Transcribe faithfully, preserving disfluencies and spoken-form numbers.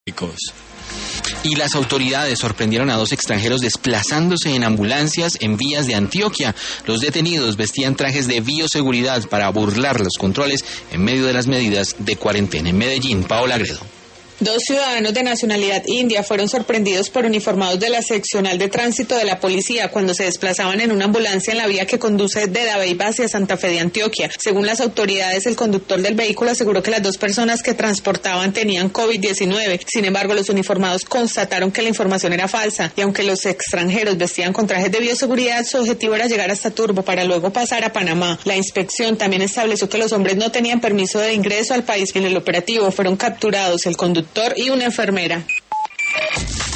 Y las autoridades sorprendieron a dos extranjeros desplazándose en ambulancias en vías de Antioquia. Los detenidos vestían trajes de bioseguridad para burlar los controles en medio de las medidas de cuarentena. En Medellín, Paola Agredo. Dos ciudadanos de nacionalidad india fueron sorprendidos por uniformados de la seccional de tránsito de la policía cuando se desplazaban en una ambulancia en la vía que conduce de Dabeiba hacia Santa Fe de Antioquia. Según las autoridades, el conductor del vehículo aseguró que las dos personas que transportaban tenían COVID diecinueve. Sin embargo, los uniformados constataron que la información era falsa y aunque los extranjeros vestían con trajes de bioseguridad, su objetivo era llegar hasta Turbo para luego pasar a Panamá. La inspección también estableció que los hombres no tenían permiso de ingreso al país. En el operativo fueron capturados el conductor y una enfermera.